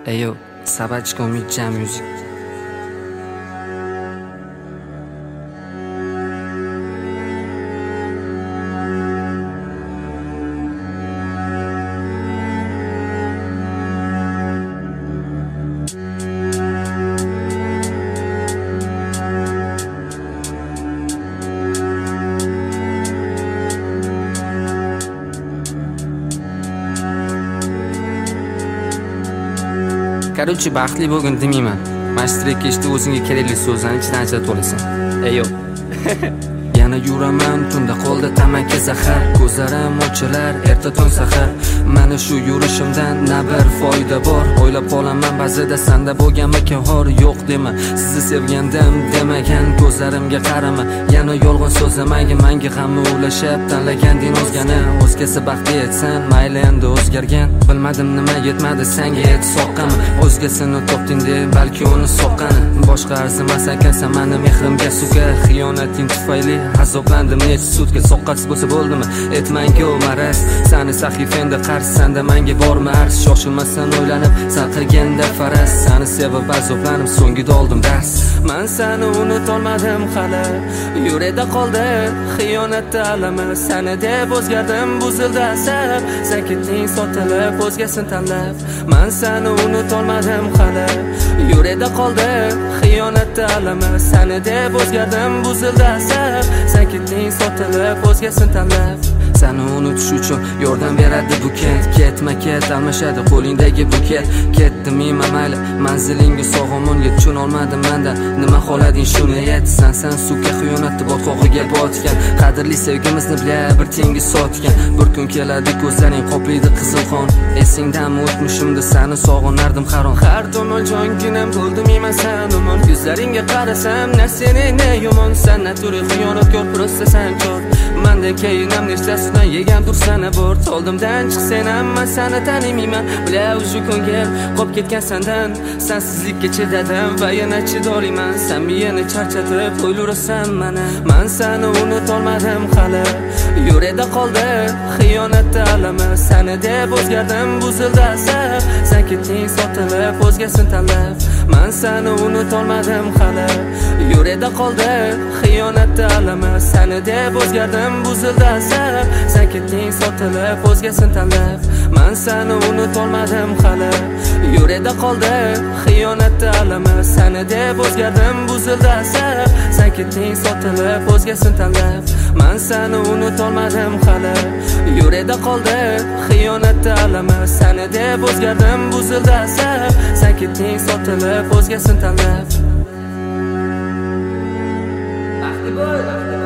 Eyo, Sabachko Midja Music. Короче, baxtli bo'lgin demayman. Mashtrek eshitib o'zingga kerakli so'zlarni ichidan ajratib olasan. Eyo. Yana yuraman tunda qo'lda tamaki zahar, ko'zlarim ochilar erta tong sahar. Mana shu yurishimdan na bir foyda bor. O'ylab qolaman ba'zida senda bo'lganmi hor yo'q dema. Sizni sevgandim demagan ko'zlarimga qarama. Yana yolg'on so'zlamagin menga hamma ulashib tanlaganding o'zgani. O'zgasi baxtli etsan, mayli endi o'zgargan. Bilmadim nima yetmadi senga et soqqami. O'zgasini topding deb balki uni soqqani. Boshqa arzimas ekansan meni mehrimga suga. Xiyonating tufayli azoblandim necha sutka. Soqqasiz bo'lsa bo'ldimi? Etmanga maraz. Sani sahifangda qarsanda menga bormi arz. Shoshilmasdan o'ylanib sal qilganda faraz. Sani sevib azoblanib so'ngida oldim dars. Men seni unutolmadim hali. Yuragida qoldi xiyonatda alami. Seni deb o'zgardim buzildi asab. Sen ketding sotilib o'zgasini tanlab. Men seni unutolmadim hali. Yuragida qoldi xiyonatda alami. Seni deb o'zgardim buzildi asab. Sen ketding sotilib o'zgasini tanlab. Seni unutish uchun yordam beradi buket. Ketma ket almashadi qo'lingdagi buket. Ketdim mayli manzilingga sog'omonga tushun olmadim menda. Nima xohlading shuni ayt. Sen suvga xiyonatni botqog'iga botgan. Qadrli sevgimizni bila bir tengi sotgan. Bir kun keladi ko'zlaring qoplaydi qizil qon. Esingdanmi o'tmishimda seni sog'inardim harom. Har tomon jonginam bo'ldim sen umon. Yuzlaringga qarasam na seni ne yomon. Sen naturi xiyonatkor prosta sen chor. Menda keyinam nechtasidan yegan dursana bor. Oldimdan chiqsang hamma seni tanimayman. Bila shu ko'ngil qop ketgan sendan. Sensizlikka chidadim va yana chidolmayman. Sen meni charchatib o'ylurasan mana. Men seni unutolmadim hali. Yuragida qoldi xiyonatda alami. Seni deb o'zgardim buzildi asab. Sen ketding sotilib o'zgasini tanlab. Men seni unutolmadim hali. Yuragida qoldi xiyonatda alami. Seni deb o'zgardim buzildi asab. Sen ketding sotilib o'zgasini tanlab. Men seni unutolmadim hali. Yuragida qoldi xiyonatda alami. Seni deb o'zgardim buzildi asab. Sen ketding sotilib o'zgasini tanlab. Men seni unutolmadim hali. Yuragida qoldi xiyonatda alami. Seni deb o'zgardim buzildi asab. Sen ketding sotilib o'zgasini tanlab. Baxtli bo'l.